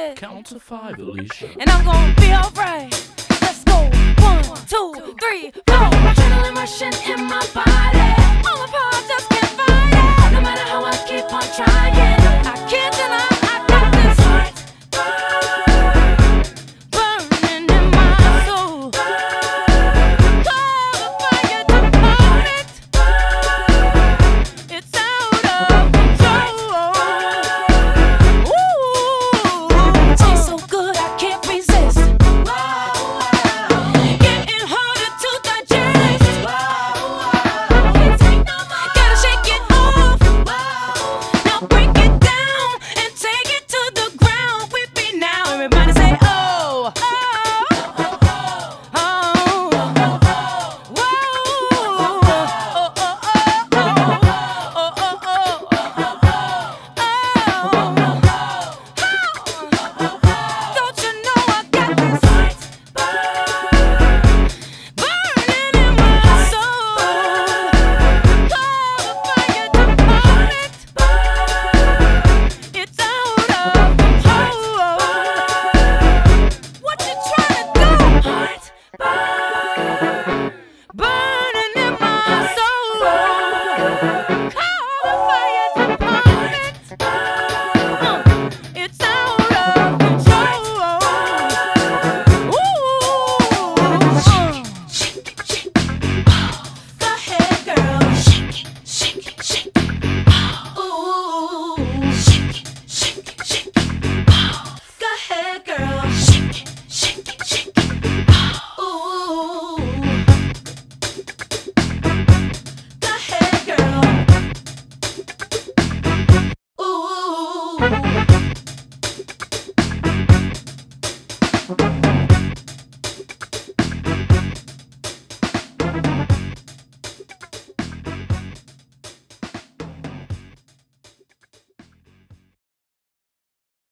it. Count to 5, Alicia. And I'm gonna be alright. Let's go. 1, 2, 3, 4. Adrenaline rushing in my body. All my parts just can't fight it. No matter how I keep on trying, I can't deny.